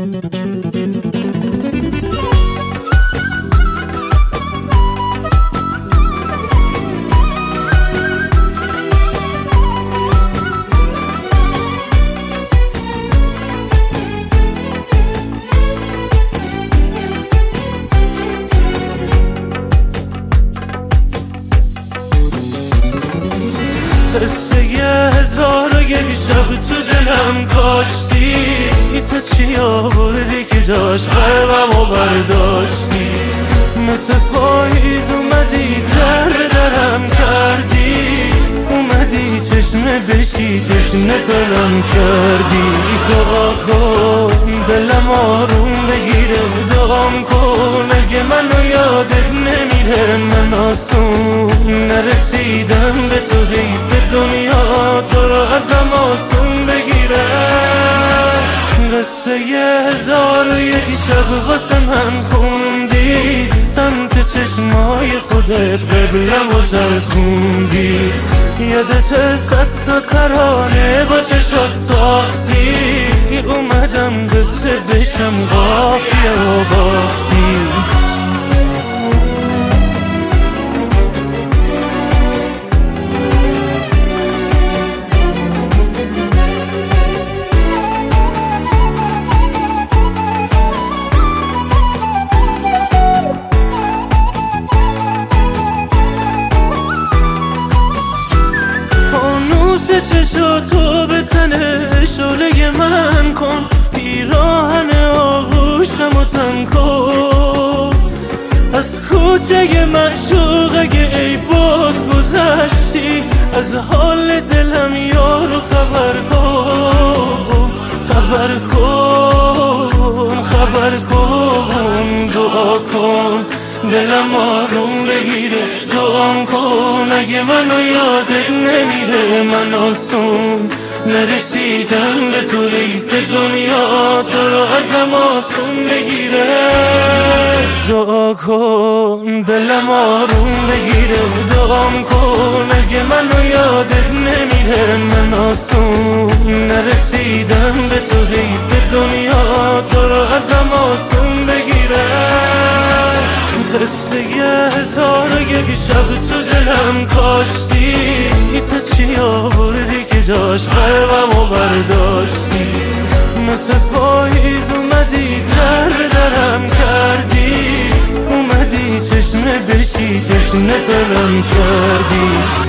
قصه 1001 شب تو دلم کاشتی، تو چی آوردی که جاش قلبمو برداشتی؟ مثل پاییز اومدی درم کردی، اومدی چشمه بشی تشنه تلم کردی. دعا کن دلم آروم بگیره، دعام کن اگه منو یادت نمیره. من آسون نرسیدم به تو، حیف دنیا تو رو ازم آسون بگیره. قصه 1001 شب واسه من خوندی، سمت چشمای خودت قبلم و چرخوندی. یادت 100 تا ترانه با چشات ساختی، اومدم قصه بشم قافیه و باختی. چشاتو به تنه شعله من کن، پیراهن آغوشمو تن کن. از کوچه معشوق اگه ای باد گذشتی، از حال دلم یارو خبر کن. خبر کن خبر کن، دعا کن دلم آروم بگیره. دعام کن اگه منو یادت نمیره. من آسون نرسیدم به تو، حیف دنیا تو رو ازم آسون بگیره. دعا کن دلم آروم بگیره، دعام کن اگه منو یادت نمیره. من آسون نرسیدم به تو، حیف دنیا تو رو ازم آسون بگیره. قصه 1001 شب تو دلم کاشتی، تو چی آوردی که جاش قلبمو برداشتی؟ مثل پاییز اومدی درم کردی، اومدی چشمه بشی تشنه تلم کردی.